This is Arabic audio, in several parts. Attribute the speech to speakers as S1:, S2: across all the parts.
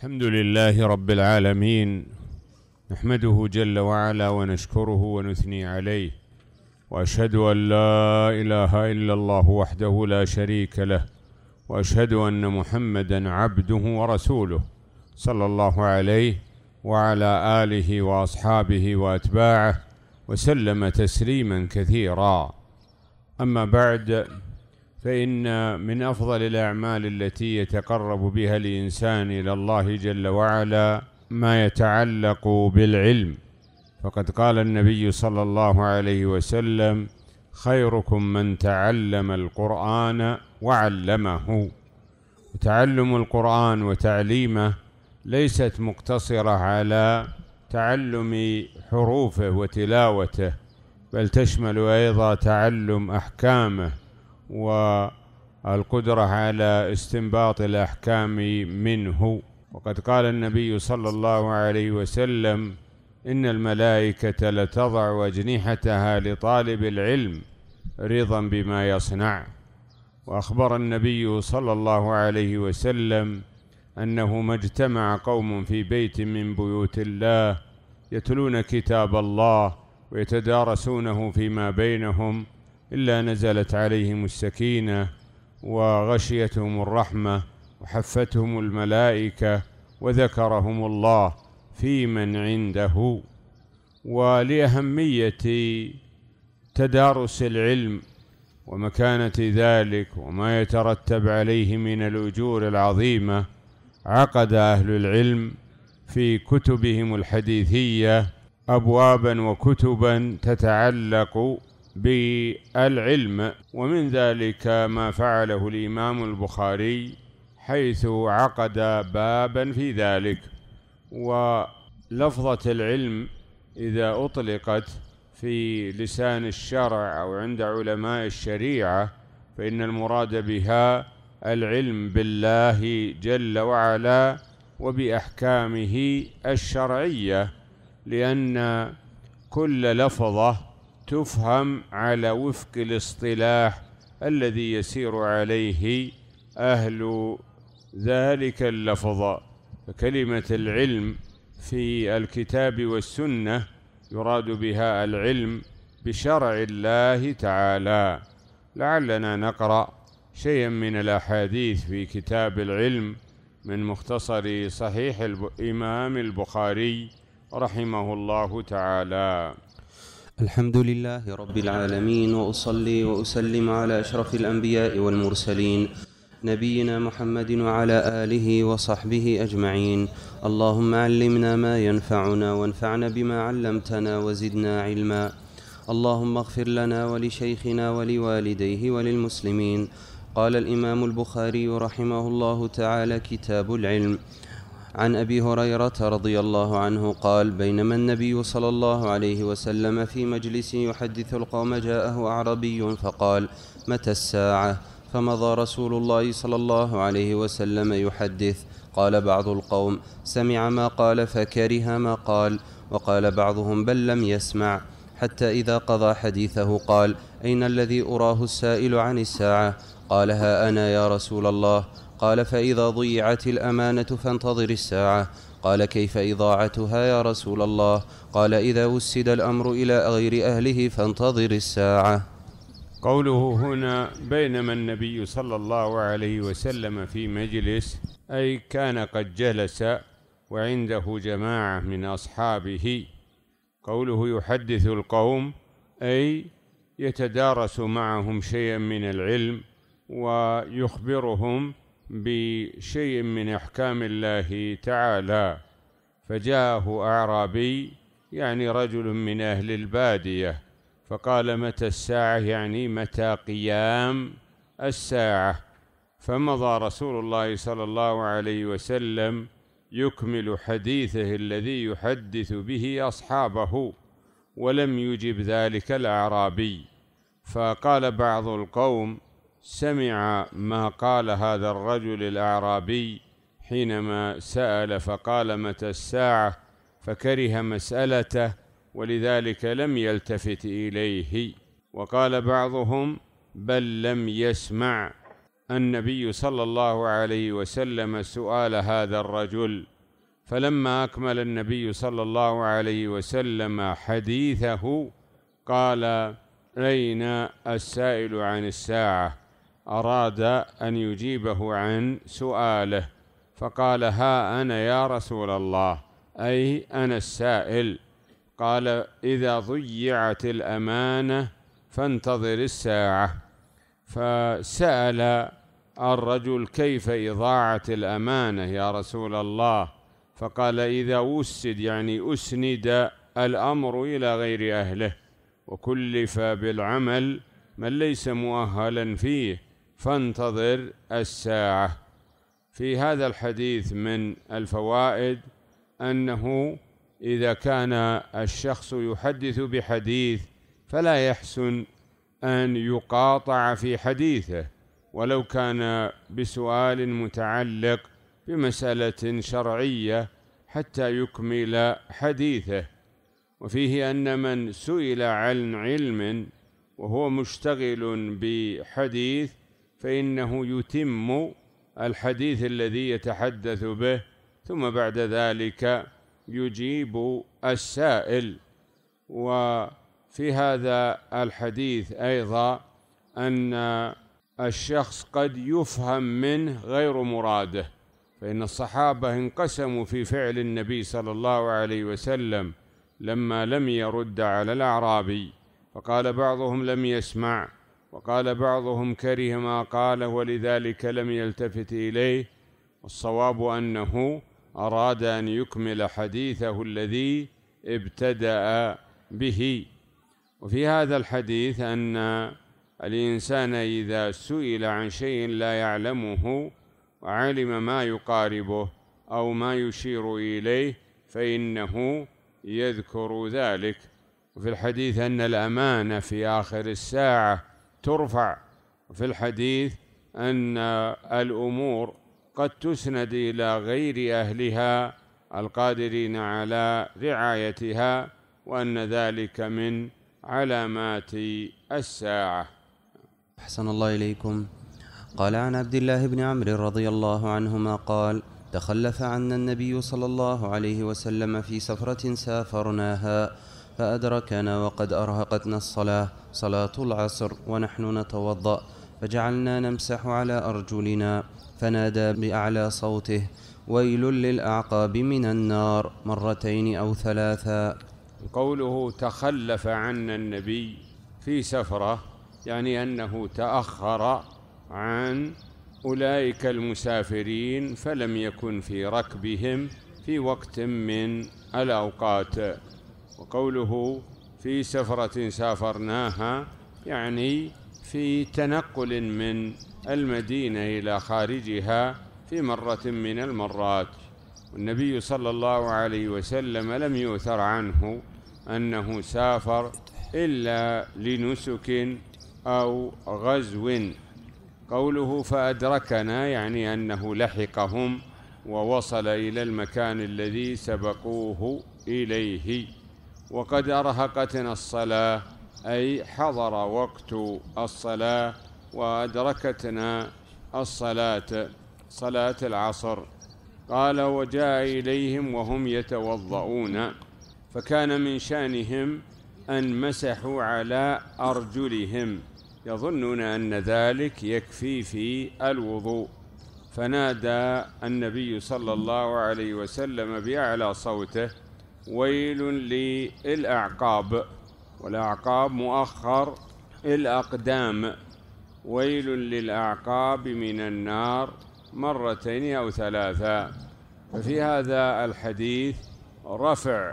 S1: الحمد لله رب العالمين، نحمده جل وعلا ونشكره ونثني عليه، وأشهد أن لا إله إلا الله وحده لا شريك له، وأشهد أن محمدًا عبده ورسوله صلى الله عليه وعلى آله وأصحابه وأتباعه وسلم تسليمًا كثيرًا. أما بعد، فإن من أفضل الأعمال التي يتقرب بها الإنسان إلى الله جل وعلا ما يتعلق بالعلم، فقد قال النبي صلى الله عليه وسلم: خيركم من تعلم القرآن وعلمه. وتعلم القرآن وتعليمه ليست مقتصرة على تعلم حروفه وتلاوته، بل تشمل أيضا تعلم أحكامه والقدرة على استنباط الأحكام منه. وقد قال النبي صلى الله عليه وسلم: إن الملائكة لتضع أجنحتها لطالب العلم رضا بما يصنع. وأخبر النبي صلى الله عليه وسلم أنه ما اجتمع قوم في بيت من بيوت الله يتلون كتاب الله ويتدارسونه فيما بينهم إلا نزلت عليهم السكينة وغشيتهم الرحمة وحفتهم الملائكة وذكرهم الله في من عنده. ولأهمية تدارس العلم ومكانة ذلك وما يترتب عليه من الأجور العظيمة، عقد أهل العلم في كتبهم الحديثية أبوابا وكتبا تتعلق بالعلم، ومن ذلك ما فعله الإمام البخاري حيث عقد بابا في ذلك. ولفظة العلم إذا أطلقت في لسان الشرع أو عند علماء الشريعة فإن المراد بها العلم بالله جل وعلا وبأحكامه الشرعية، لأن كل لفظة تفهم على وفق الاصطلاح الذي يسير عليه أهل ذلك اللفظ. فكلمة العلم في الكتاب والسنة يراد بها العلم بشرع الله تعالى. لعلنا نقرأ شيئا من الأحاديث في كتاب العلم من مختصر صحيح الإمام البخاري رحمه الله تعالى.
S2: الحمد لله رب العالمين، وأصلي وأسلم على أشرف الأنبياء والمرسلين نبينا محمد وعلى آله وصحبه أجمعين. اللهم علمنا ما ينفعنا وانفعنا بما علمتنا وزدنا علما. اللهم اغفر لنا ولشيخنا ولوالديه وللمسلمين. قال الإمام البخاري رحمه الله تعالى: كتاب العلم. عن أبي هريرة رضي الله عنه قال: بينما النبي صلى الله عليه وسلم في مجلس يحدث القوم جاءه أعربي فقال: متى الساعة؟ فمضى رسول الله صلى الله عليه وسلم يحدث. قال بعض القوم: سمع ما قال فكره ما قال. وقال بعضهم: بل لم يسمع. حتى إذا قضى حديثه قال: أين الذي أراه السائل عن الساعة؟ قال: ها أنا يا رسول الله. قال: فإذا ضيعت الأمانة فانتظر الساعة. قال: كيف إضاعتها يا رسول الله؟ قال: إذا وسد الأمر إلى غير أهله فانتظر الساعة.
S1: قوله هنا بينما النبي صلى الله عليه وسلم في مجلس، أي كان قد جلس وعنده جماعة من أصحابه. قوله يحدث القوم أي يتدارس معهم شيئا من العلم ويخبرهم بشيء من أحكام الله تعالى. فجاءه أعرابي يعني رجل من أهل البادية فقال: متى الساعة؟ يعني متى قيام الساعة. فمضى رسول الله صلى الله عليه وسلم يكمل حديثه الذي يحدث به أصحابه، ولم يجب ذلك الأعرابي. فقال بعض القوم: سمع ما قال هذا الرجل الأعرابي حينما سأل فقال: متى الساعة؟ فكره مسألته ولذلك لم يلتفت إليه. وقال بعضهم: بل لم يسمع النبي صلى الله عليه وسلم سؤال هذا الرجل، فلما أكمل النبي صلى الله عليه وسلم حديثه قال: أين السائل عن الساعة؟ أراد أن يجيبه عن سؤاله، فقال: ها أنا يا رسول الله، أي أنا السائل. قال: إذا ضيعت الأمانة فانتظر الساعة. فسأل الرجل: كيف إضاعة الأمانة يا رسول الله؟ فقال: إذا وسد، يعني أسند الأمر إلى غير أهله، وكلف بالعمل من ليس مؤهلا فيه، فانتظر الساعة. في هذا الحديث من الفوائد أنه إذا كان الشخص يحدث بحديث فلا يحسن أن يقاطع في حديثه، ولو كان بسؤال متعلق بمسألة شرعية حتى يكمل حديثه. وفيه أن من سئل عن علم وهو مشتغل بحديث فإنه يتم الحديث الذي يتحدث به، ثم بعد ذلك يجيب السائل. وفي هذا الحديث أيضا أن الشخص قد يفهم منه غير مراده، فإن الصحابة انقسموا في فعل النبي صلى الله عليه وسلم لما لم يرد على الأعرابي، فقال بعضهم لم يسمع، وقال بعضهم كره ما قاله ولذلك لم يلتفت إليه. والصواب أنه أراد أن يكمل حديثه الذي ابتدأ به. وفي هذا الحديث أن الإنسان إذا سئل عن شيء لا يعلمه وعلم ما يقاربه أو ما يشير إليه فإنه يذكر ذلك. وفي الحديث أن الأمانة في آخر الساعة ترفع، وفي الحديث أن الأمور قد تسند إلى غير أهلها القادرين على رعايتها، وأن ذلك من علامات الساعة.
S2: أحسن الله إليكم. قال عن عبد الله بن عمرو رضي الله عنهما قال: تخلف عنا النبي صلى الله عليه وسلم في سفرة سافرناها، فأدركنا وقد أرهقتنا الصلاة، صلاة العصر، ونحن نتوضأ، فجعلنا نمسح على أرجلنا، فنادى بأعلى صوته: ويل للأعقاب من النار، مرتين أو ثلاثا.
S1: قوله تخلف عنا النبي في سفرة يعني أنه تأخر عن أولئك المسافرين فلم يكن في ركبهم في وقت من الأوقات. وقوله في سفرة سافرناها يعني في تنقل من المدينة إلى خارجها في مرة من المرات. والنبي صلى الله عليه وسلم لم يؤثر عنه أنه سافر إلا لنسك أو غزو. قوله فأدركنا يعني أنه لحقهم ووصل إلى المكان الذي سبقوه إليه. وقد أرهقتنا الصلاة أي حضر وقت الصلاة وأدركتنا الصلاة، صلاة العصر. قال وجاء إليهم وهم يتوضؤون، فكان من شأنهم أن مسحوا على أرجلهم يظنون أن ذلك يكفي في الوضوء، فنادى النبي صلى الله عليه وسلم بأعلى صوته: ويل للأعقاب، والأعقاب مؤخر الأقدام، ويل للأعقاب من النار مرتين أو ثلاثا. ففي هذا الحديث رفع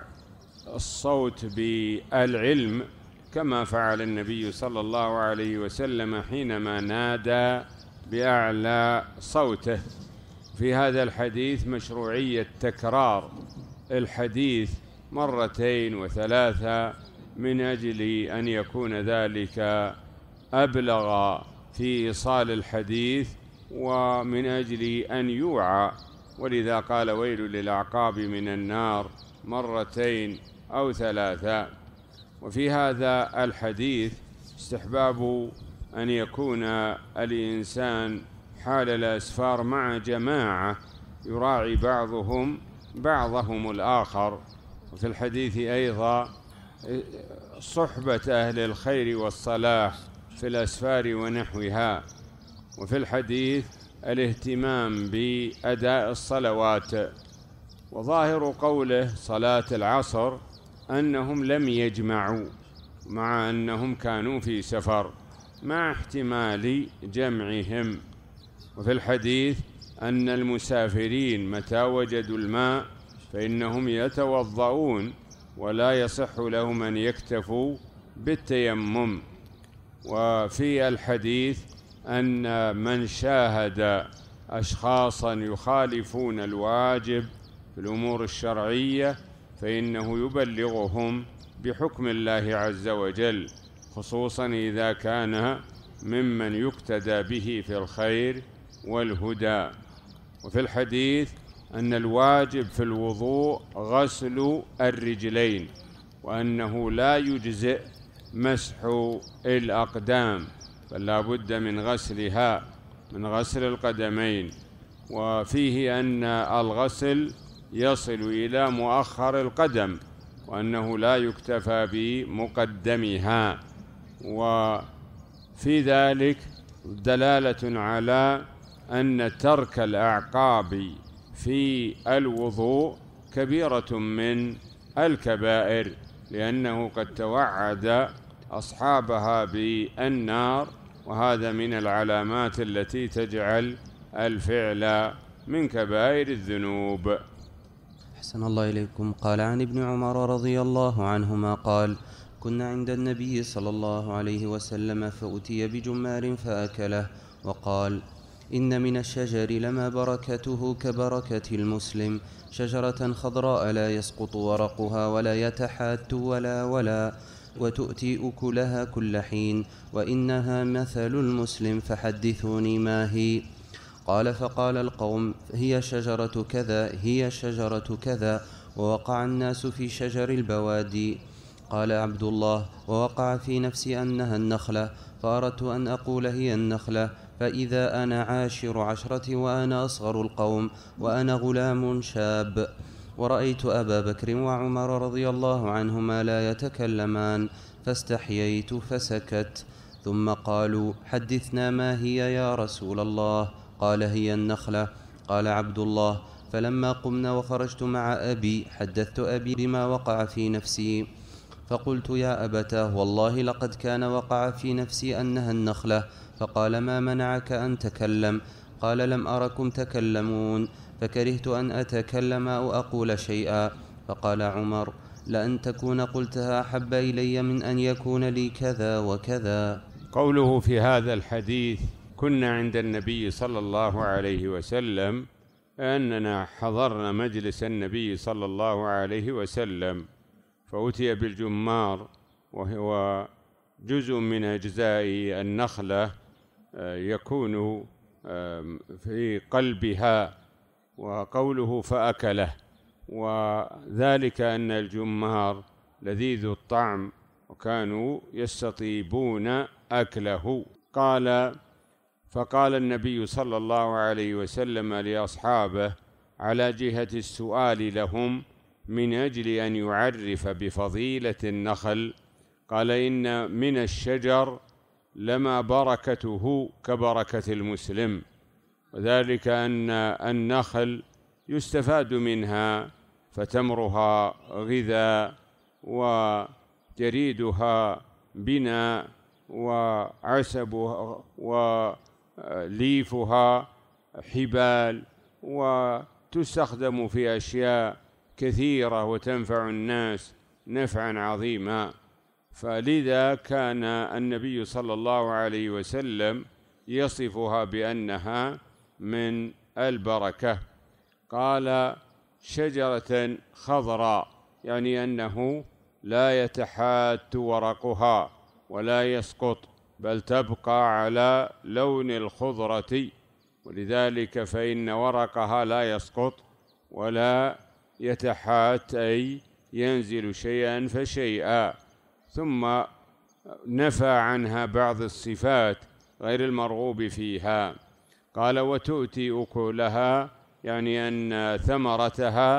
S1: الصوت بالعلم كما فعل النبي صلى الله عليه وسلم حينما نادى بأعلى صوته. في هذا الحديث مشروعية تكرار الحديث مرتين وثلاثة من أجل أن يكون ذلك أبلغ في إيصال الحديث ومن أجل أن يوعى، ولذا قال ويل للأعقاب من النار مرتين أو ثلاثة. وفي هذا الحديث استحباب أن يكون الإنسان حال الأسفار مع جماعة يراعي بعضهم بعضهم الآخر. وفي الحديث أيضا صحبة أهل الخير والصلاح في الأسفار ونحوها. وفي الحديث الاهتمام بأداء الصلوات. وظاهر قوله صلاة العصر أنهم لم يجمعوا، مع أنهم كانوا في سفر، مع احتمال جمعهم. وفي الحديث أن المسافرين متى وجدوا الماء فإنهم يتوضؤون، ولا يصح لهم أن يكتفوا بالتيمم. وفي الحديث أن من شاهد أشخاصا يخالفون الواجب في الأمور الشرعية فإنه يبلغهم بحكم الله عز وجل، خصوصا إذا كان ممن يقتدى به في الخير والهدى. وفي الحديث أن الواجب في الوضوء غسل الرجلين، وأنه لا يجزئ مسح الأقدام، بل لا بد من غسلها، من غسل القدمين. وفيه أن الغسل يصل إلى مؤخر القدم، وأنه لا يكتفى بمقدمها. وفي ذلك دلالة على أن ترك الأعقاب في الوضوء كبيرة من الكبائر، لأنه قد توعد أصحابها بالنار، وهذا من العلامات التي تجعل الفعل من كبائر الذنوب.
S2: أحسن الله إليكم. قال عن ابن عمر رضي الله عنهما قال: كنا عند النبي صلى الله عليه وسلم فأتي بجمار فأكله، وقال: إن من الشجر لما بركته كبركة المسلم، شجرة خضراء لا يسقط ورقها ولا يتحات ولا وتؤتي أكلها كل حين، وإنها مثل المسلم، فحدثوني ما هي. قال: فقال القوم: هي شجرة كذا، هي شجرة كذا. ووقع الناس في شجر البوادي. قال عبد الله: ووقع في نفسي أنها النخلة، فأردت أن أقول هي النخلة، فإذا أنا عاشر عشرة وأنا أصغر القوم وأنا غلام شاب. ورأيت أبا بكر وعمر رضي الله عنهما لا يتكلمان، فاستحييت فسكت. ثم قالوا: حدثنا ما هي يا رسول الله؟ قال: هي النخلة. قال عبد الله: فلما قمنا وخرجت مع أبي حدثت أبي بما وقع في نفسي، فقلت: يا أبتاه، والله لقد كان وقع في نفسي أنها النخلة. فقال: ما منعك أن تكلم؟ قال: لم أركم تكلمون، فكرهت أن أتكلم أو أقول شيئا. فقال عمر: لأن تكون قلتها أحب إلي من أن يكون لي كذا وكذا.
S1: قوله في هذا الحديث: كنا عند النبي صلى الله عليه وسلم، أننا حضرنا مجلس النبي صلى الله عليه وسلم، فأتي بالجمار، وهو جزء من أجزاء النخلة يكون في قلبها. وقوله فأكله، وذلك أن الجمار لذيذ الطعم، وكانوا يستطيبون أكله. فقال النبي صلى الله عليه وسلم لأصحابه على جهة السؤال لهم من أجل أن يعرف بفضيلة النخل، قال: إن من الشجر لما بركته كبركة المسلم، وذلك أن النخل يستفاد منها، فتمرها غذاء، وجريدها بناء، وعسبها وليفها حبال، وتستخدم في أشياء كثيرة وتنفع الناس نفعا عظيما. فلذا كان النبي صلى الله عليه وسلم يصفها بأنها من البركة. قال: شجرة خضراء، يعني أنه لا يتحات ورقها ولا يسقط، بل تبقى على لون الخضرة، ولذلك فإن ورقها لا يسقط ولا يتحات، أي ينزل شيئا فشيئا. ثم نفى عنها بعض الصفات غير المرغوب فيها. قال: وتؤتي أكلها، يعني أن ثمرتها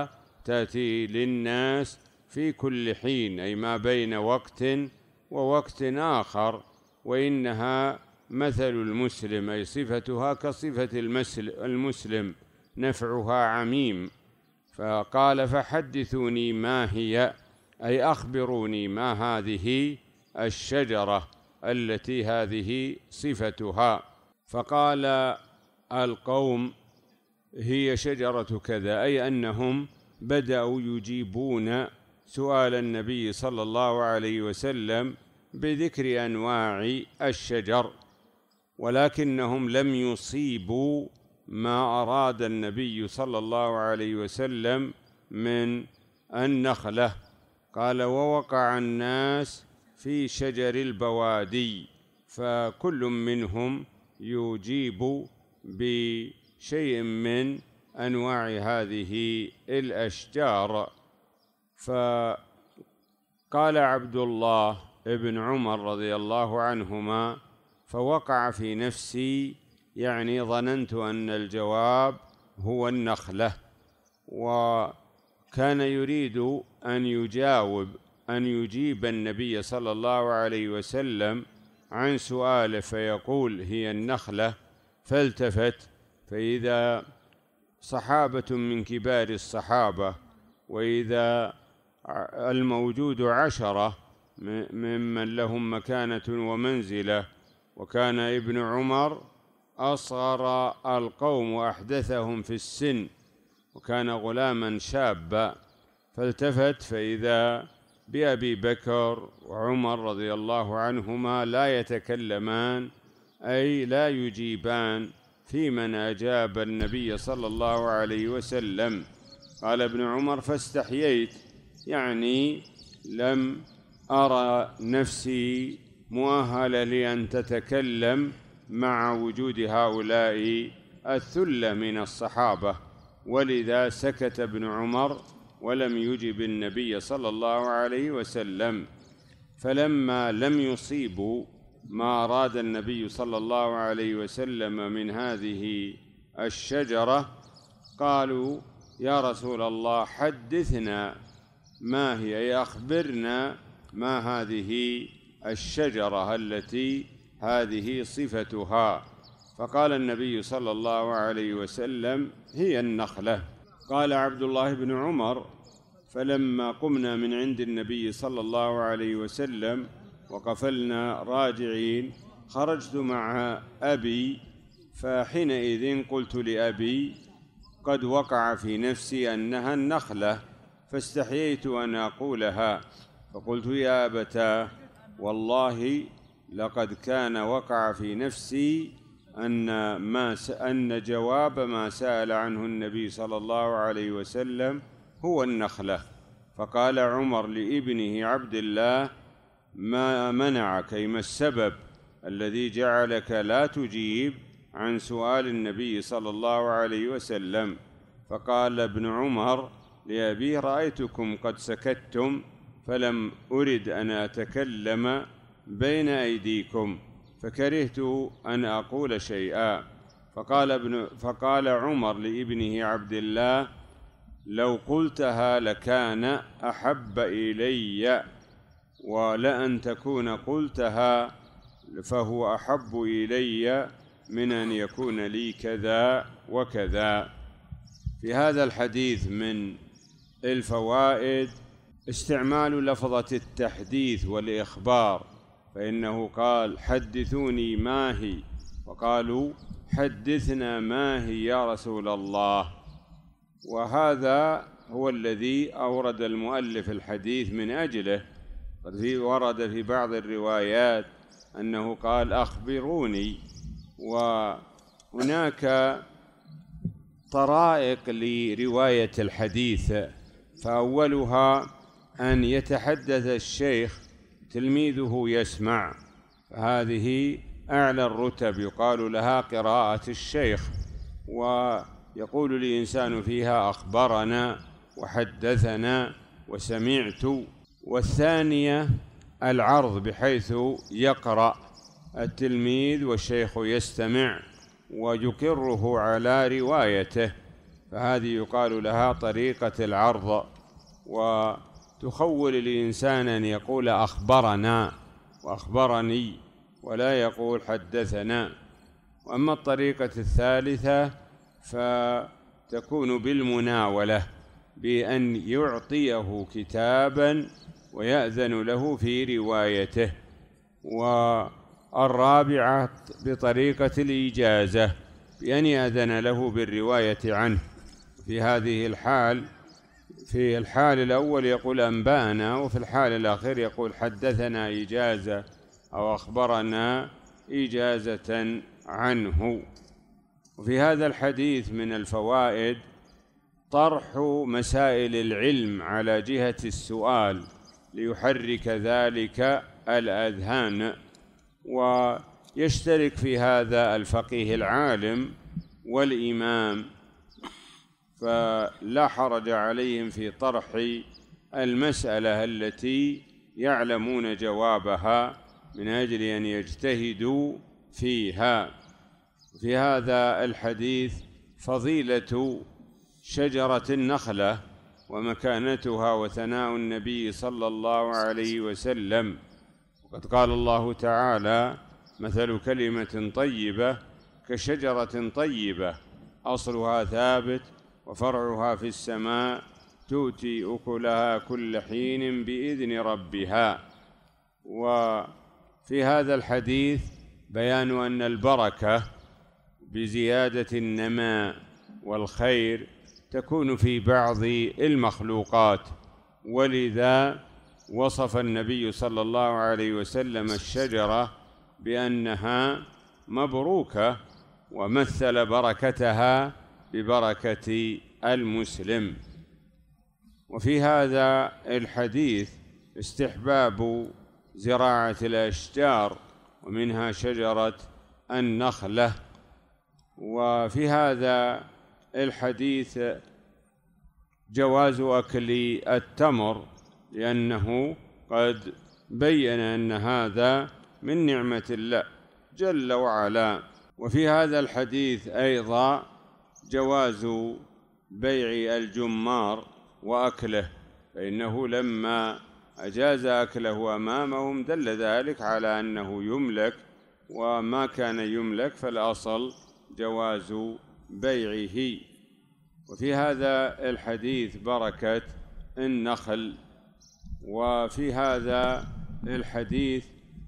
S1: تأتي للناس في كل حين، أي ما بين وقت ووقت آخر، وإنها مثل المسلم، أي صفتها كصفة المسلم، نفعها عميم. فقال فحدثوني ما هي، أي أخبروني ما هذه الشجرة التي هذه صفتها. فقال القوم هي شجرة كذا، أي أنهم بدأوا يجيبون سؤال النبي صلى الله عليه وسلم بذكر أنواع الشجر، ولكنهم لم يصيبوا ما أراد النبي صلى الله عليه وسلم من النخلة. قال ووقع الناس في شجر البوادي، فكل منهم يجيب بشيء من أنواع هذه الأشجار. فقال عبد الله ابن عمر رضي الله عنهما فوقع في نفسي، يعني ظننت أن الجواب هو النخلة، وكان يريد أن يجيب النبي صلى الله عليه وسلم عن سؤاله فيقول هي النخلة، فالتفت فإذا صحابة من كبار الصحابة، وإذا الموجود 10 ممن لهم مكانة ومنزلة، وكان ابن عمر أصغر القوم وأحدثهم في السن، وكان غلاما شابا، فالتفت فإذا بأبي بكر وعمر رضي الله عنهما لا يتكلمان، أي لا يجيبان في من أجاب النبي صلى الله عليه وسلم. قال ابن عمر فاستحييت، يعني لم أرى نفسي مؤهلة لأن تتكلم مع وجود هؤلاء الثلة من الصحابة، ولذا سكت ابن عمر ولم يجب النبي صلى الله عليه وسلم. فلما لم يصيبوا ما أراد النبي صلى الله عليه وسلم من هذه الشجرة قالوا يا رسول الله حدثنا ما هي، أي أخبرنا ما هذه الشجرة التي هذه صفتها. فقال النبي صلى الله عليه وسلم هي النخلة. قال عبد الله بن عمر فلما قمنا من عند النبي صلى الله عليه وسلم وقفلنا راجعين خرجت مع أبي، فحينئذ قلت لأبي قد وقع في نفسي أنها النخلة، فاستحييت أن أقولها، فقلت يا أبتاه والله لقد كان وقع في نفسي أن جواب ما سأل عنه النبي صلى الله عليه وسلم هو النخلة. فقال عمر لابنه عبد الله ما منعك، أي ما السبب الذي جعلك لا تجيب عن سؤال النبي صلى الله عليه وسلم؟ فقال ابن عمر لأبيه رأيتكم قد سكتتم فلم أرد أن أتكلم بين أيديكم، فكرهت أن أقول شيئا. فقال عمر لابنه عبد الله لو قلتها لكان أحب إلي، ولأن تكون قلتها فهو أحب إلي من أن يكون لي كذا وكذا. في هذا الحديث من الفوائد استعمال لفظة التحديث والإخبار، فإنه قال حدثوني ما هي، وقالوا حدثنا ما هي يا رسول الله. وهذا هو الذي أورد المؤلف الحديث من أجله. ورد في بعض الروايات أنه قال أخبروني. وهناك طرائق لرواية الحديث، فأولها أن يتحدث الشيخ تلميذه يسمع، هذه أعلى الرتب يقال لها قراءة الشيخ، ويقول الإنسان فيها أخبرنا وحدثنا وسمعت. والثانية العرض، بحيث يقرأ التلميذ والشيخ يستمع ويقره على روايته، فهذه يقال لها طريقة العرض، وتخول الإنسان أن يقول أخبرنا وأخبرني ولا يقول حدثنا. وأما الطريقة الثالثة فتكون بالمناولة، بأن يعطيه كتابا ويأذن له في روايته. والرابعة بطريقة الإجازة، بأن يأذن له بالرواية عنه. في هذه الحال، في الحال الأول يقول أنبأنا، وفي الحال الأخير يقول حدثنا إجازة أو أخبرنا إجازة عنه. وفي هذا الحديث من الفوائد طرح مسائل العلم على جهة السؤال ليحرك ذلك الأذهان، ويشترك في هذا الفقيه العالم والإمام، فلا حرج عليهم في طرح المسألة التي يعلمون جوابها من أجل أن يجتهدوا فيها. في هذا الحديث فضيلة شجرة النخلة ومكانتها وثناء النبي صلى الله عليه وسلم. وقد قال الله تعالى: مثل كلمة طيبة كشجرة طيبة أصلها ثابت وفرعها في السماء تؤتي أكلها كل حين بإذن ربها. وفي هذا الحديث بيان أن البركة بزيادة النماء والخير تكون في بعض المخلوقات، ولذا وصف النبي صلى الله عليه وسلم الشجرة بأنها مبروكة، ومثل بركتها ببركة المسلم. وفي هذا الحديث استحباب زراعة الأشجار، ومنها شجرة النخلة. وفي هذا الحديث جواز أكل التمر، لأنه قد بين أن هذا من نعمة الله جل وعلا. وفي هذا الحديث أيضا جواز بيع الجمار وأكله، فإنه لما أجاز أكله أمامهم دل ذلك على أنه يملك، وما كان يملك فالأصل جواز بيعه. وفي هذا الحديث بركة النخل. وفي هذا الحديث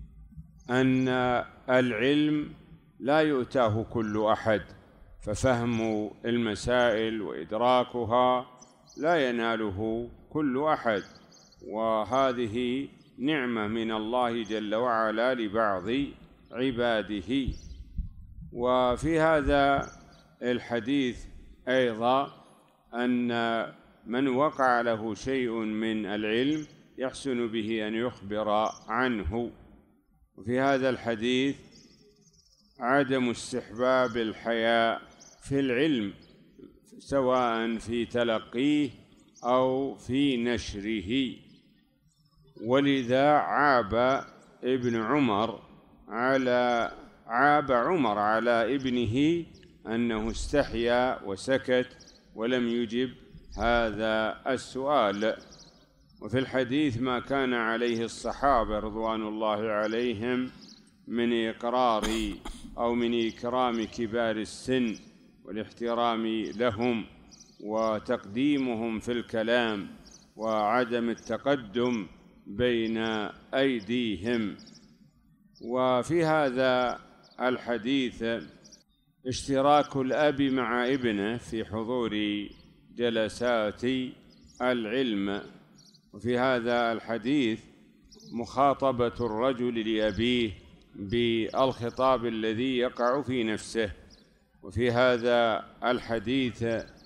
S1: أن العلم لا يؤتاه كل أحد، ففهم المسائل وإدراكها لا يناله كل أحد، وهذه نعمة من الله جل وعلا لبعض عباده. وفي هذا الحديث أيضا أن من وقع له شيء من العلم يحسن به أن يخبر عنه. وفي هذا الحديث عدم استحباب الحياء في العلم، سواء في تلقيه أو في نشره. ولذا عاب عمر على ابنه أنه استحيا وسكت ولم يجب هذا السؤال. وفي الحديث ما كان عليه الصحابة رضوان الله عليهم من إقرار أو من إكرام كبار السن والاحترام لهم وتقديمهم في الكلام وعدم التقدم بين أيديهم. وفي هذا الحديث اشتراك الأب مع ابنه في حضور جلسات العلم. وفي هذا الحديث مخاطبة الرجل لأبيه بالخطاب الذي يقع في نفسه. وفي هذا الحديث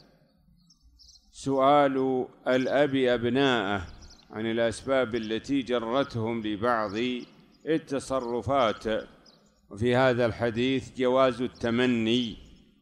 S1: سؤال الأب أبناءه عن الأسباب التي جرتهم لبعض التصرفات. وفي هذا الحديث جواز التمني،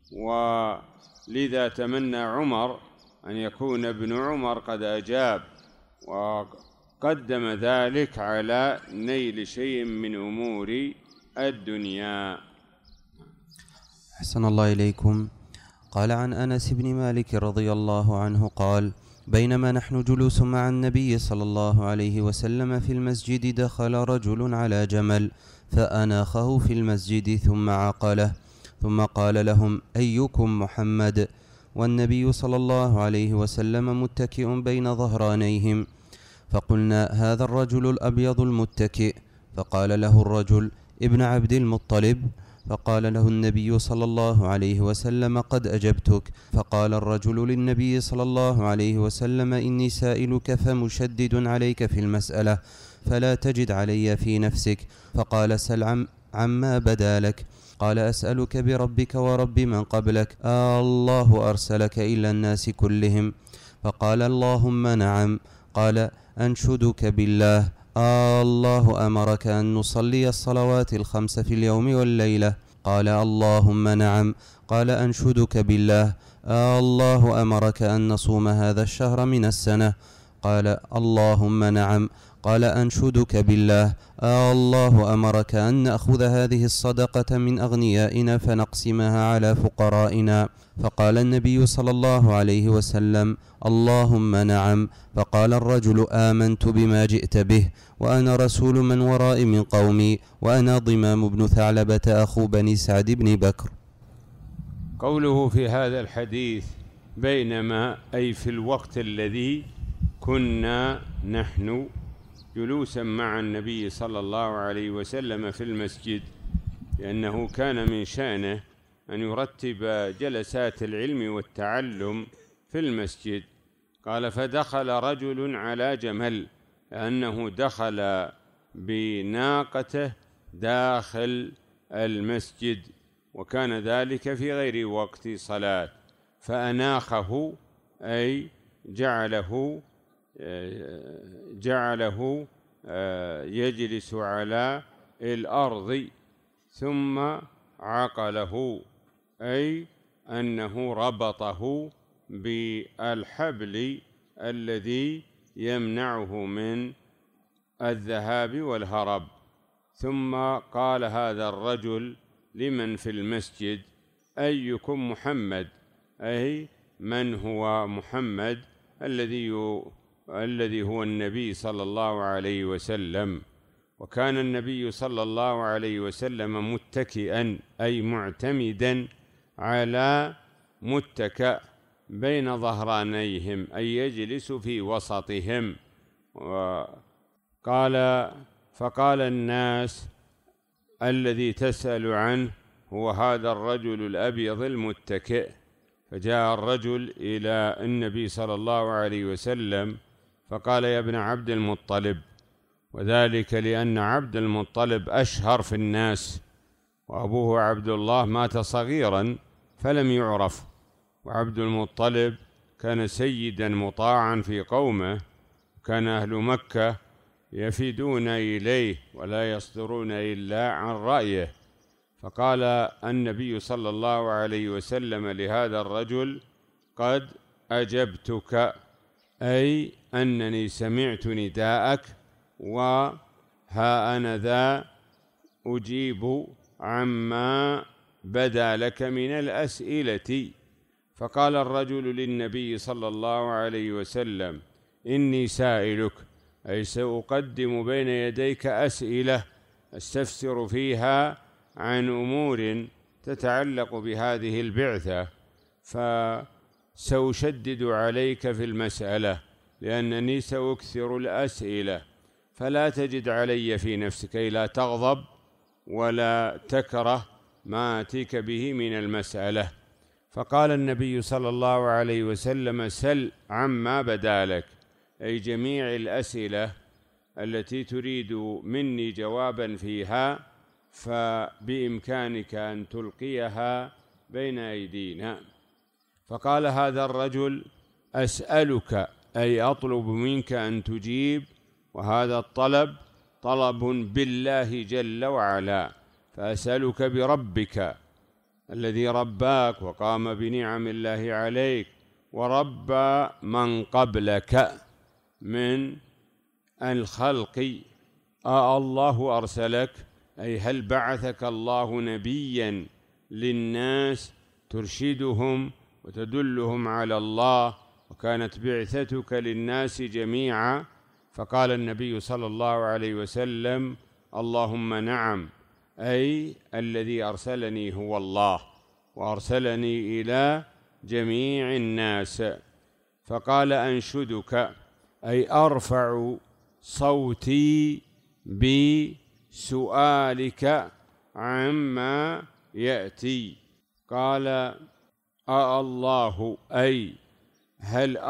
S1: ولذا تمنى عمر أن يكون ابن عمر قد أجاب وقدم ذلك على نيل شيء من أمور الدنيا.
S2: أحسن الله إليكم. قال عن أنس بن مالك رضي الله عنه قال: بينما نحن جلوس مع النبي صلى الله عليه وسلم في المسجد دخل رجل على جمل فأناخه في المسجد ثم عقله، ثم قال لهم: أيكم محمد؟ والنبي صلى الله عليه وسلم متكئ بين ظهرانيهم، فقلنا: هذا الرجل الأبيض المتكئ. فقال له الرجل: ابن عبد المطلب. فقال له النبي صلى الله عليه وسلم: قد أجبتك. فقال الرجل للنبي صلى الله عليه وسلم: إني سائلك فمشدد عليك في المسألة فلا تجد علي في نفسك. فقال: سل عما بدا لك. قال: أسألك بربك ورب من قبلك، الله أرسلك إلى الناس كلهم؟ فقال: اللهم نعم. قال: أنشدك بالله، الله أمرك أن نصلي الصلوات الخمس في اليوم والليلة؟ قال: اللهم نعم. قال: أنشدك بالله، الله أمرك أن نصوم هذا الشهر من السنة؟ قال: اللهم نعم. قال: أنشدك بالله، الله أمرك أن نأخذ هذه الصدقة من أغنيائنا فنقسمها على فقرائنا؟ فقال النبي صلى الله عليه وسلم: اللهم نعم. فقال الرجل: آمنت بما جئت به، وأنا رسول من ورائي من قومي، وأنا ضمام بن ثعلبة أخو بني سعد بن بكر.
S1: قوله في هذا الحديث بينما، أي في الوقت الذي كنا نحن جلوسا مع النبي صلى الله عليه وسلم في المسجد، لأنه كان من شأنه أن يرتب جلسات العلم والتعلم في المسجد. قال: فدخل رجل على جمل، لأنه دخل بناقته داخل المسجد، وكان ذلك في غير وقت صلاة، فأناخه أي جعله يجلس على الأرض، ثم عقله، أي أنه ربطه بالحبل الذي يمنعه من الذهاب والهرب. ثم قال هذا الرجل لمن في المسجد: أيكم محمد؟ أي من هو محمد الذي هو النبي صلى الله عليه وسلم. وكان النبي صلى الله عليه وسلم متكئا، أي معتمدا على متكأ بين ظهرانيهم، أي يجلس في وسطهم. فقال الناس: الذي تسأل عنه هو هذا الرجل الأبيض المتكئ. فجاء الرجل إلى النبي صلى الله عليه وسلم فقال: يا ابن عبد المطلب، وذلك لأن عبد المطلب أشهر في الناس، وأبوه عبد الله مات صغيرا فلم يعرف، وعبد المطلب كان سيدا مطاعا في قومه، كان أهل مكة يفدون إليه ولا يصدرون إلا عن رأيه. فقال النبي صلى الله عليه وسلم لهذا الرجل: قد أجبتك، أي أنني سمعت نداءك، وها أنا ذا أجيب عما بدا لك من الأسئلة. فقال الرجل للنبي صلى الله عليه وسلم: إني سائلك، أي سأقدم بين يديك أسئلة أستفسر فيها عن أمور تتعلق بهذه البعثة، فسأشدد عليك في المسألة لأنني سأكثر الأسئلة، فلا تجد علي في نفسك، أي لا تغضب ولا تكره ما أتيك به من المسألة. فقال النبي صلى الله عليه وسلم: سل عما بدا لك، أي جميع الأسئلة التي تريد مني جوابا فيها فبإمكانك أن تلقيها بين أيدينا. فقال هذا الرجل: أسألك، أي أطلب منك أن تجيب، وهذا الطلب طلب بالله جل وعلا، فأسألك بربك الذي رباك وقام بنعم الله عليك ورب من قبلك من الخلق، الله أرسلك، أي هل بعثك الله نبيا للناس ترشدهم وتدلهم على الله، وكانت بعثتك للناس جميعا. فقال النبي صلى الله عليه وسلم: اللهم نعم، أي الذي أرسلني هو الله، وأرسلني إلى جميع الناس. فقال: أنشدك، أي أرفع صوتي بسؤالك عما يأتي. قال: الله، أي هل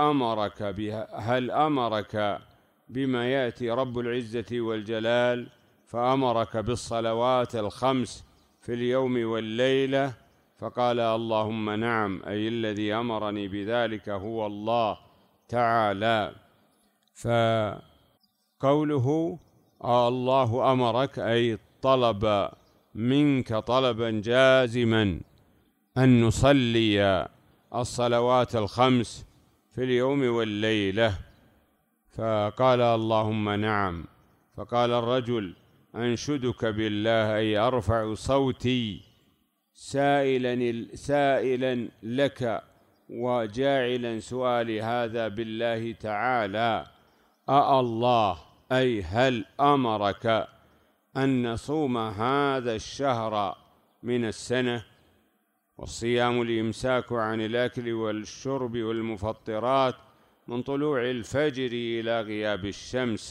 S1: أمرك بما يأتي رب العزة والجلال، فأمرك بالصلوات الخمس في اليوم والليلة؟ فقال: اللهم نعم، أي الذي أمرني بذلك هو الله تعالى. فقوله الله أمرك أي طلب منك طلبا جازما أن نصلي الصلوات الخمس في اليوم والليلة. فقال: اللهم نعم. فقال الرجل: أنشدك بالله، أي أرفع صوتي سائلا لك وجاعلا سؤالي هذا بالله تعالى. الله، أي هل أمرك أن نصوم هذا الشهر من السنة؟ والصيام الإمساك عن الأكل والشرب والمفطرات من طلوع الفجر إلى غياب الشمس.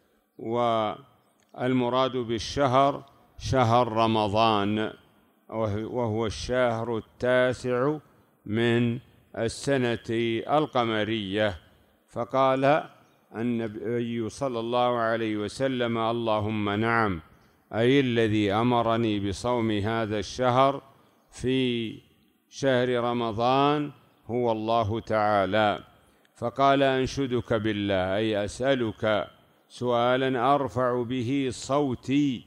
S1: والمراد بالشهر شهر رمضان، وهو الشهر التاسع من السنة القمرية. فقال النبي صلى الله عليه وسلم: اللهم نعم، أي الذي أمرني بصوم هذا الشهر في شهر رمضان هو الله تعالى. فقال: أنشدك بالله، أي أسألك سؤالا أرفع به صوتي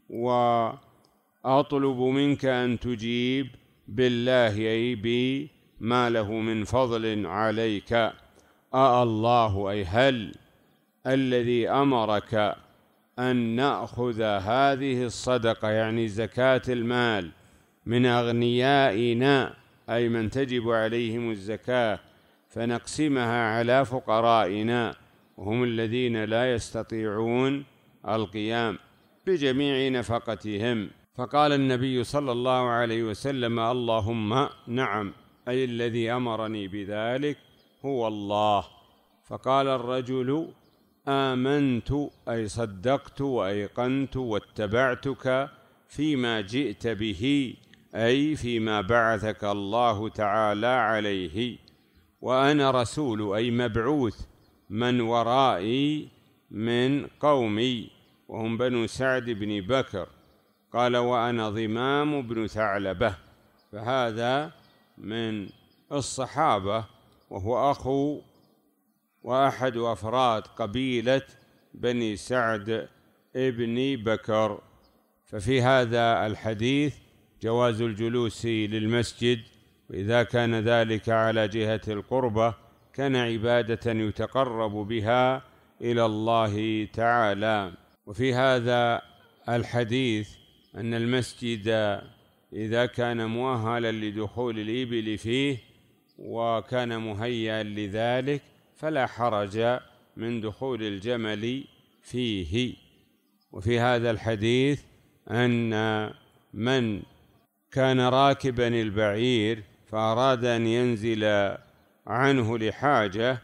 S1: وأطلب منك أن تجيب بالله، أي بما له من فضل عليك. الله، أي هل الذي أمرك أن نأخذ هذه الصدقة، يعني زكاة المال، من أغنيائنا، أي من تجب عليهم الزكاة، فنقسمها على فقرائنا وهم الذين لا يستطيعون القيام بجميع نفقتهم. فقال النبي صلى الله عليه وسلم: اللهم نعم، أي الذي أمرني بذلك هو الله. فقال الرجل: آمنت، أي صدقت وأيقنت واتبعتك فيما جئت به، أي فيما بعثك الله تعالى عليه. وأنا رسول، أي مبعوث من ورائي من قومي، وهم بنو سعد بن بكر. قال: وأنا ضمام بن ثعلبة. فهذا من الصحابة، وهو أخو وأحد أفراد قبيلة بني سعد ابن بكر. ففي هذا الحديث جواز الجلوس للمسجد، وإذا كان ذلك على جهة القربة كان عبادة يتقرب بها إلى الله تعالى. وفي هذا الحديث أن المسجد إذا كان مؤهلا لدخول الإبل فيه وكان مهيئا لذلك فلا حرج من دخول الجمل فيه. وفي هذا الحديث أن من كان راكبا البعير فأراد أن ينزل عنه لحاجة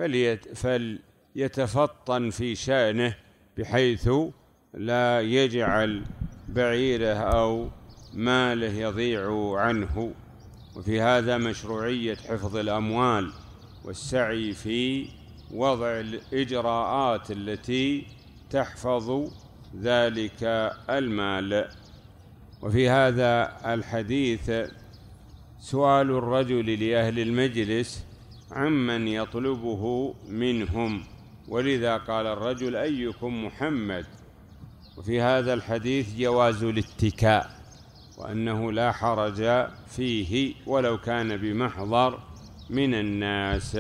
S1: فليتفطن في شأنه بحيث لا يجعل بعيره أو ماله يضيع عنه. وفي هذا مشروعية حفظ الأموال والسعي في وضع الإجراءات التي تحفظ ذلك المال. وفي هذا الحديث سؤال الرجل لأهل المجلس عمن يطلبه منهم، ولذا قال الرجل: أيكم محمد؟ وفي هذا الحديث جواز الاتكاء، وأنه لا حرج فيه ولو كان بمحضر من الناس.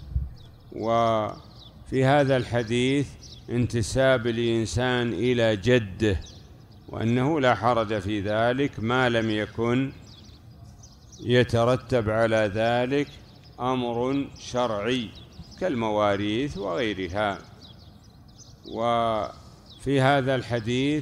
S1: وفي هذا الحديث انتساب الإنسان إلى جده، وأنه لا حرج في ذلك ما لم يكن يترتب على ذلك أمر شرعي كالمواريث وغيرها. وفي هذا الحديث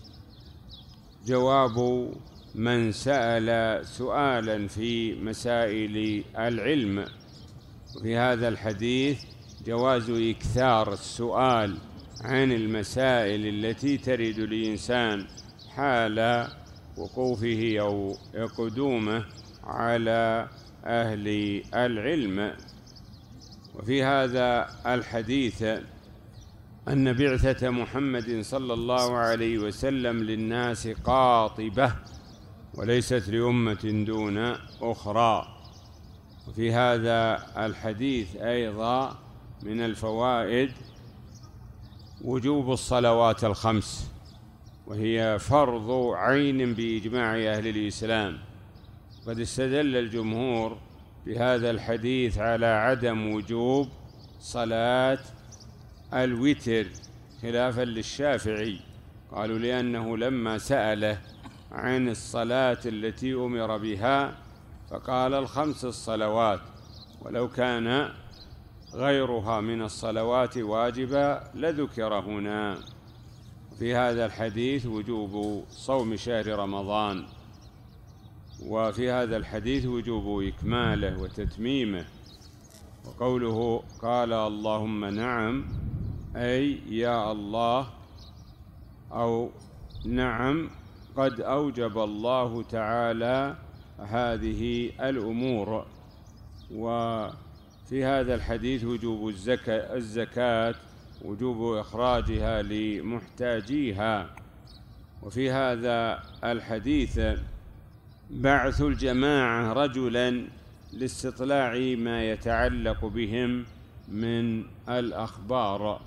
S1: جواب من سأل سؤالا في مسائل العلم، وفي هذا الحديث جواز إكثار السؤال عن المسائل التي ترد الإنسان حال وقوفه أو قدومه على أهل العلم. وفي هذا الحديث أن بعثة محمد صلى الله عليه وسلم للناس قاطبة وليست لأمة دون أخرى. وفي هذا الحديث أيضا من الفوائد وجوب الصلوات الخمس، وهي فرض عين بإجماع أهل الإسلام. قد استدل الجمهور بهذا الحديث على عدم وجوب صلاة الوتر خلافا للشافعي، قالوا لأنه لما سأله عن الصلاة التي أمر بها فقال الخمس الصلوات، ولو كان غيرها من الصلوات واجبة لذكر هنا. في هذا الحديث وجوب صوم شهر رمضان، وفي هذا الحديث وجوب إكماله وتتميمه. وقوله قال اللهم نعم، أي يا الله، أو نعم قد أوجب الله تعالى هذه الأمور. وفي هذا الحديث وجوب الزكاة، وجوب إخراجها لمحتاجيها. وفي هذا الحديث بعث الجماعة رجلا لاستطلاع ما يتعلق بهم من الأخبار.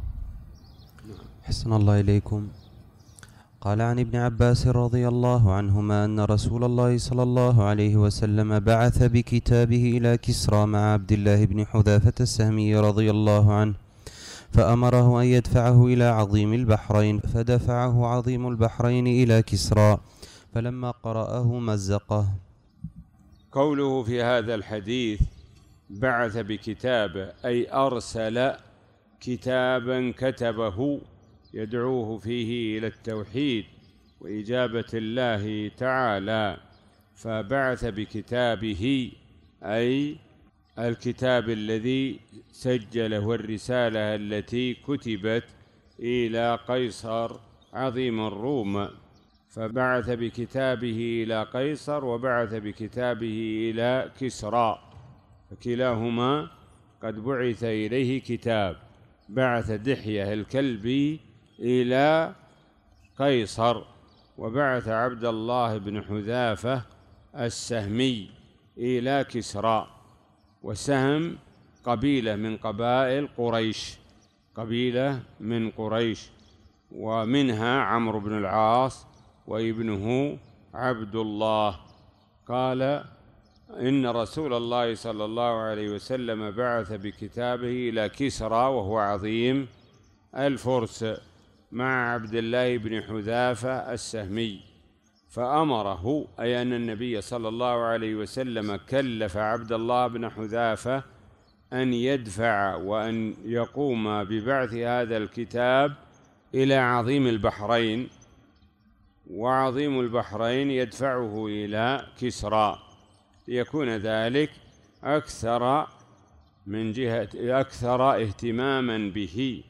S2: حسن الله إليكم. قال عن ابن عباس رضي الله عنهما أن رسول الله صلى الله عليه وسلم بعث بكتابه إلى كسرى مع عبد الله بن حذافة السهمي رضي الله عنه، فأمره أن يدفعه إلى عظيم البحرين، فدفعه عظيم البحرين إلى كسرى، فلما قرأه مزقه.
S1: قوله في هذا الحديث بعث بكتابه، أي أرسل كتابا كتبه يدعوه فيه إلى التوحيد وإجابة الله تعالى. فبعث بكتابه أي الكتاب الذي سجله والرسالة التي كتبت إلى قيصر عظيم الروم، فبعث بكتابه إلى قيصر وبعث بكتابه إلى كسرى، فكلاهما قد بعث إليه كتاب. بعث دحية الكلبي إلى قيصر، وبعث عبد الله بن حذافة السهمي إلى كسرى. وسهم قبيلة من قبائل قريش، قبيلة من قريش، ومنها عمرو بن العاص وابنه عبد الله. قال إن رسول الله صلى الله عليه وسلم بعث بكتابه إلى كسرى وهو عظيم الفرس مع عبد الله بن حذافة السهمي، فأمره، أي أن النبي صلى الله عليه وسلم كلف عبد الله بن حذافة أن يدفع وأن يقوم ببعث هذا الكتاب إلى عظيم البحرين، وعظيم البحرين يدفعه إلى كسرى، ليكون ذلك أكثر اهتماما به.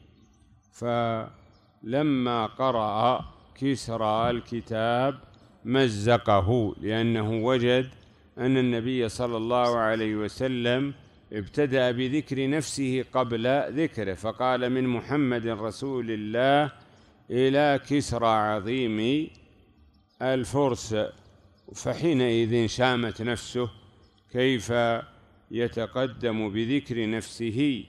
S1: فلما قرأ كسرى الكتاب مزقه، لأنه وجد أن النبي صلى الله عليه وسلم ابتدأ بذكر نفسه قبل ذكره، فقال من محمد رسول الله إلى كسرى عظيم الفرس. فحينئذ شامت نفسه كيف يتقدم بذكر نفسه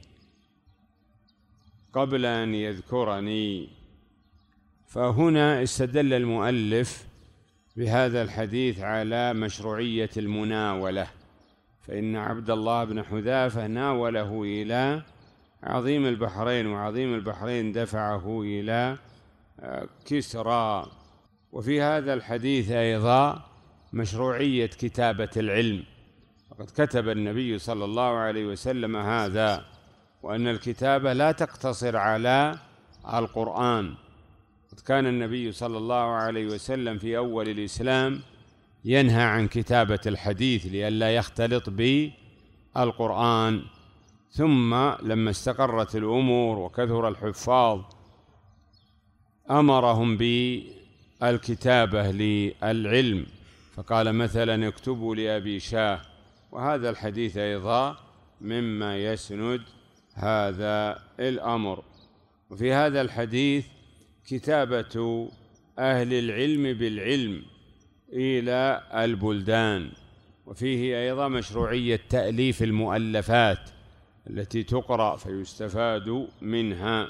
S1: قبل أن يذكرني. فهنا استدل المؤلف بهذا الحديث على مشروعية المناولة، فإن عبد الله بن حذافة ناوله إلى عظيم البحرين، وعظيم البحرين دفعه إلى كسرى. وفي هذا الحديث أيضا مشروعية كتابة العلم، فقد كتب النبي صلى الله عليه وسلم هذا، وأن الكتابة لا تقتصر على القرآن. قد كان النبي صلى الله عليه وسلم في أول الإسلام ينهى عن كتابة الحديث لئلا يختلط بالقرآن، ثم لما استقرت الأمور وكثر الحفاظ أمرهم بالكتابة للعلم، فقال مثلا اكتبوا لأبي شاه، وهذا الحديث أيضا مما يسند هذا الأمر. وفي هذا الحديث كتابة أهل العلم بالعلم إلى البلدان، وفيه أيضا مشروعية تأليف المؤلفات التي تقرأ فيستفاد منها.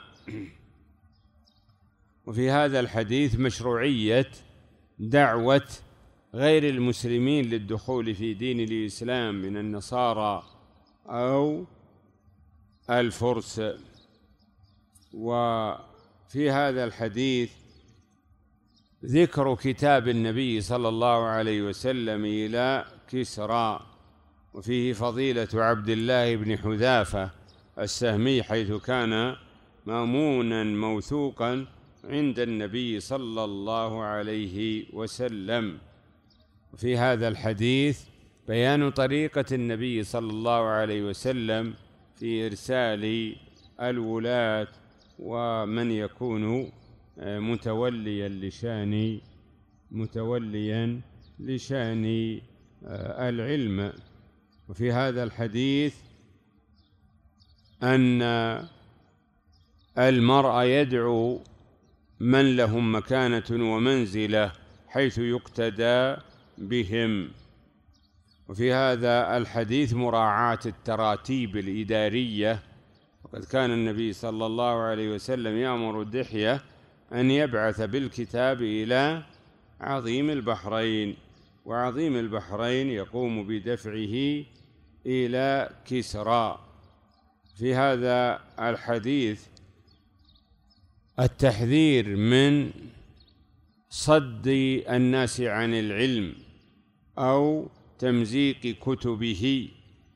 S1: وفي هذا الحديث مشروعية دعوة غير المسلمين للدخول في دين الإسلام من النصارى أو الفرس. وفي هذا الحديث ذكر كتاب النبي صلى الله عليه وسلم إلى كسرى، وفيه فضيلة عبد الله بن حذافة السهمي، حيث كان مأمونا موثوقا عند النبي صلى الله عليه وسلم. وفي هذا الحديث بيان طريقة النبي صلى الله عليه وسلم في إرسال الولاة ومن يكون متوليا لشان العلم. وفي هذا الحديث أن المرء يدعو من لهم مكانة ومنزلة حيث يقتدى بهم. وفي هذا الحديث مراعاة التراتيب الإدارية، وقد كان النبي صلى الله عليه وسلم يأمر الدحية أن يبعث بالكتاب إلى عظيم البحرين، وعظيم البحرين يقوم بدفعه إلى كسرى. في هذا الحديث التحذير من صد الناس عن العلم أو تمزيق كتبه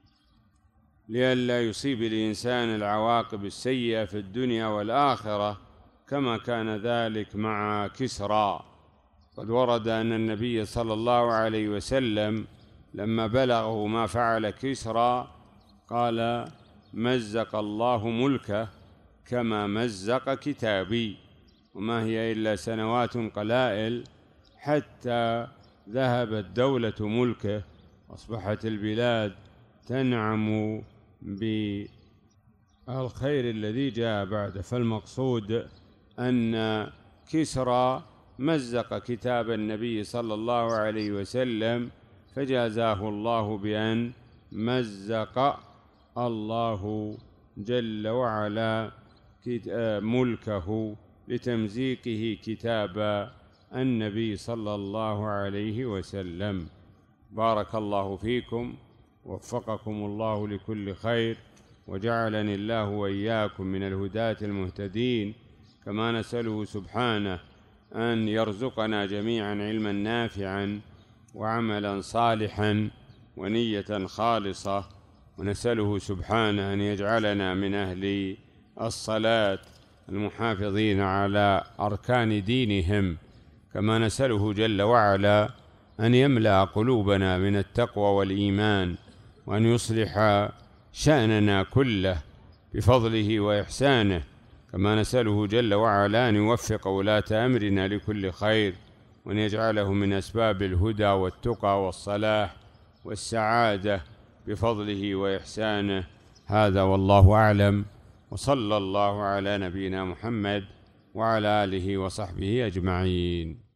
S1: لئلا يصيب الإنسان العواقب السيئة في الدنيا والآخرة، كما كان ذلك مع كسرى. قد ورد أن النبي صلى الله عليه وسلم لما بلغه ما فعل كسرى قال: مزق الله ملكه كما مزق كتابي. وما هي إلا سنوات قلائل حتى ذهبت دولة ملكه، أصبحت البلاد تنعم بالخير الذي جاء بعد. فالمقصود أن كسرى مزق كتاب النبي صلى الله عليه وسلم، فجازاه الله بأن مزق الله جل وعلا ملكه لتمزيقه كتاب النبي صلى الله عليه وسلم. بارك الله فيكم، وفقكم الله لكل خير، وجعلني الله وإياكم من الهداة المهتدين. كما نسأله سبحانه أن يرزقنا جميعا علما نافعا وعملا صالحا ونية خالصة، ونسأله سبحانه أن يجعلنا من أهل الصلاة المحافظين على أركان دينهم. كما نسأله جل وعلا أن يملأ قلوبنا من التقوى والإيمان، وأن يصلح شأننا كله بفضله وإحسانه. كما نسأله جل وعلا أن يوفق ولاة أمرنا لكل خير، وأن يجعله من أسباب الهدى والتقى والصلاح والسعادة بفضله وإحسانه. هذا والله أعلم، وصلى الله على نبينا محمد وعلى آله وصحبه أجمعين.